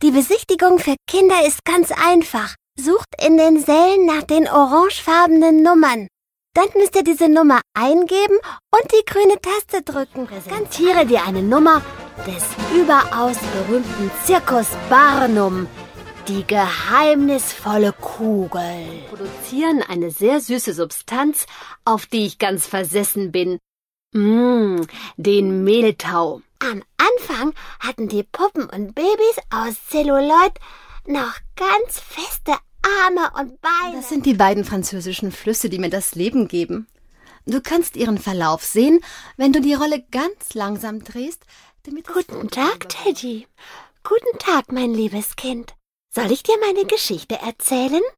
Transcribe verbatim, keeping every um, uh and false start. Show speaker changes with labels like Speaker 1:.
Speaker 1: Die Besichtigung für Kinder ist ganz einfach. Sucht in den Sälen nach den orangefarbenen Nummern. Dann müsst ihr diese Nummer eingeben und die grüne Taste drücken. Präsentiere dir eine Nummer des überaus berühmten Zirkus Barnum. Die geheimnisvolle Kugel.
Speaker 2: Produzieren eine sehr süße Substanz, auf die ich ganz versessen bin. Mmh, den Mehltau.
Speaker 1: Am Anfang hatten die Puppen und Babys aus Zelluloid noch ganz feste Arme und Beine.
Speaker 3: Das sind die beiden französischen Flüsse, die mir das Leben geben. Du kannst ihren Verlauf sehen, wenn du die Rolle ganz langsam drehst. Damit
Speaker 1: Guten Tag, Teddy. Guten Tag, mein liebes Kind. Soll ich dir meine Geschichte erzählen?